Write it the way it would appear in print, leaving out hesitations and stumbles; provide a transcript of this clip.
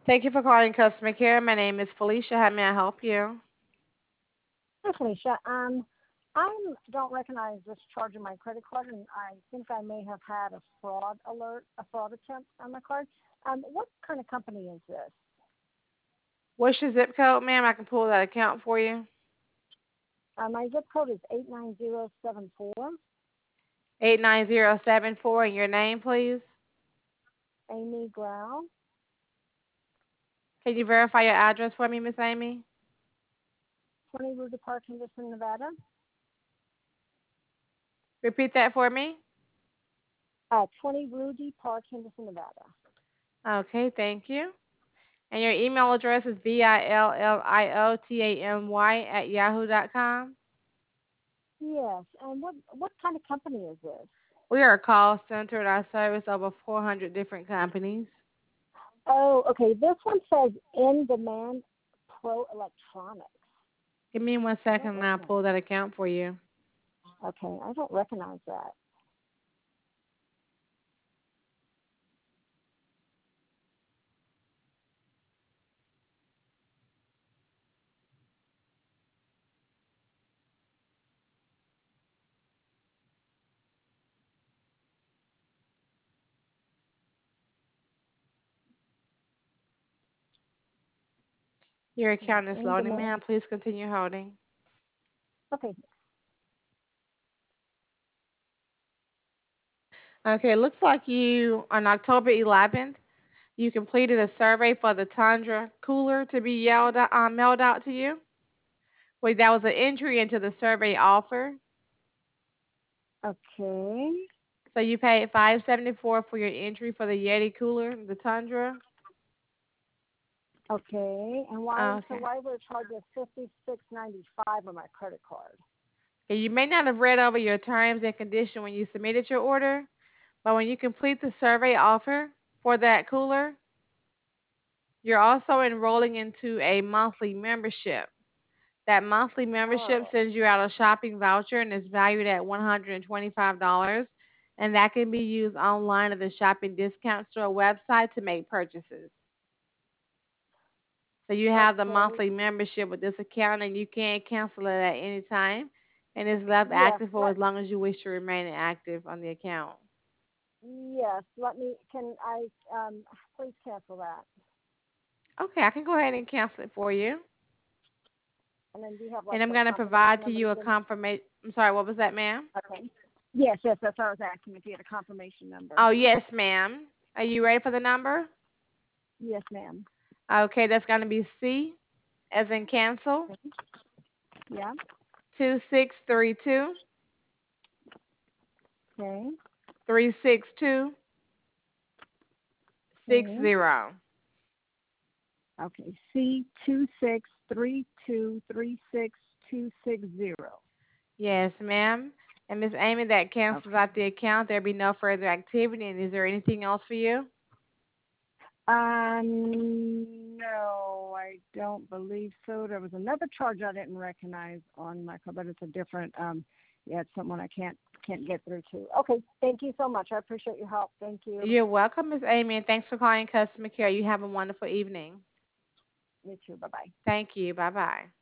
Thank you for calling customer care. My name is Felicia. How may I help you? Hi, Felicia. I don't recognize this charge on my credit card, and I think I may have had a fraud alert, a fraud attempt on my card. What kind of company is this? What's your zip code, ma'am? I can pull that account for you. My zip code is 89074. 89074 and your name, please. Amy Grau, Can you verify your address for me, Miss Amy? 20 Rudy Park, Henderson, Nevada. Repeat that for me. 20 Rudy Park, Henderson, Nevada. Okay, thank you. And your email address is VILLIOTAMY@yahoo.com. Yes. And what kind of company is this? We are a call center and I service over 400 different companies. Oh, okay. This one says In Demand Pro Electronics. Give me one I second don't and I'll recognize. pull that account for you. Okay, I don't recognize that. Your Yeah, account is In loading, ma'am. Demand. Please continue holding. Okay. Okay, it looks like you, on October 11th, you completed a survey for the Tundra cooler to be mailed out to you. Well, that was an entry into the survey offer. Okay. So you paid $574 for your entry for the Yeti cooler, the Tundra. Okay. And why? So Okay. why would it charge us $56.95 on my credit card? Okay, you may not have read over your terms and condition when you submitted your order, but when you complete the survey offer for that cooler, you're also enrolling into a monthly membership. That monthly membership Oh. sends you out a shopping voucher and is valued at $125, and that can be used online at the shopping discount store website to make purchases. So you have the Okay. monthly membership with this account, and you can cancel it at any time, and it's left Yes. active for as long as you wish to remain active on the account. Yes. Let me. Can I? Please cancel that. Okay, I can go ahead and cancel it for you, And then do you have and like I'm the going to confirmation provide to number you and a things? confirmation. I'm sorry, what was that, ma'am? Okay. Yes. Yes. That's what I was asking. If you had a confirmation number. Oh, yes, ma'am. Are you ready for the number? Yes, ma'am. Okay, that's going to be C as in cancel, Okay. Yeah. 2632 Okay. 362 Okay. 60. Okay. C2632362260. Yes, ma'am. And Miss Amy, that cancels Okay. out the account. There'll be no further activity. And is there anything else for you? No, I don't believe so. There was another charge I didn't recognize on my card, but it's a different. Yeah, it's someone I can't get through to. Okay, thank you so much. I appreciate your help. Thank you. You're welcome, Miss Amy, and thanks for calling customer care. You have a wonderful evening. You too. Bye bye. Thank you. Bye bye.